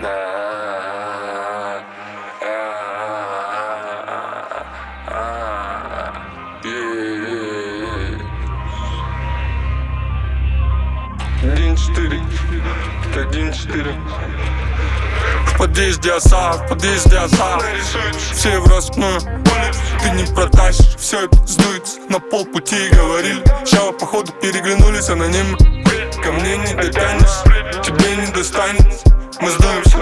В подъезде оса, все в распную. Ты не протащишь, все это сдуется на полпути. Говорили, ща походу переглянулись анонимно. Ко мне не дотянешь, тебе не достанет. Мы сдаемся.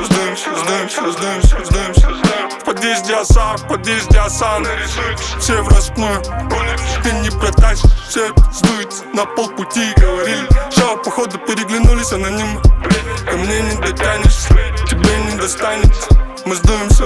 В подъезде оса, все в распную. Ты не протащишь, все это сдуется на полпути. Говорили, ща походу переглянулись анонимно. Ко мне не дотянешь, тебе не достанет. Мы сдаемся.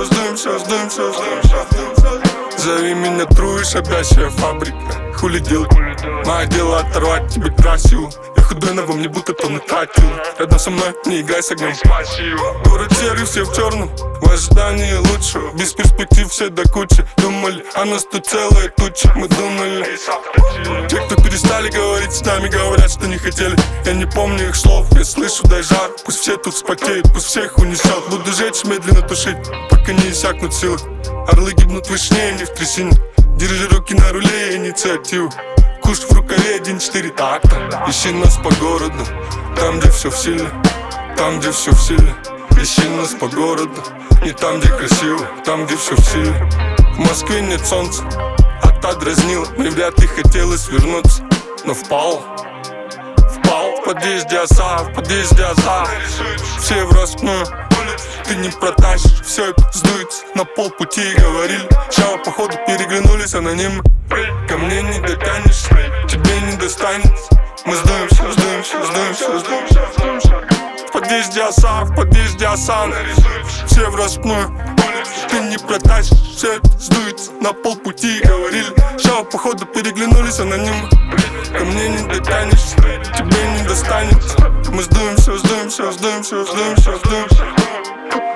Зови меня тру, шабящая фабрика. Хули делать? Мое дело оторвать тебе красивую. Я худой, но во мне будто тонны тротила. Рядом со мной не играй с огнем. Город серый, все в черном, в ожидании лучшего. Без перспектив все до кучи. Думали, а нас тут целая туча. Мы думали. Те, кто перестали говорить с нами, говорят, что не хотели. Я не помню их слов, я слышу, дай жар. Пусть все тут вспотеют, пусть всех унесет. Буду жечь, медленно тушить, пока не иссякнут силы. Орлы гибнут вышнее, не в трясине. Держи руки на руле, инициативу. Куш в рукаве, 1-4 такта. Ищи нас по городу, там, где все в силе. Ищи нас по городу, не там, где красиво, там, где все в силе. В Москве нет солнца, а та дразнила. Мне вряд ли хотелось вернуться, но впал. В подъезде оса, все в распную. Ты не протащишь, все это сдуется на полпути. Говорили, ща походу переглянулись анонимно. Ко мне не дотянешь, тебе не достанет. Мы сдаемся. В подъезде оса, все в распную. Ты не протащишь, все это сдуется на полпути. Говорили, ща походу переглянулись анонимно. Ко мне не дотянешь, тебе не достанет. Мы сдаемся.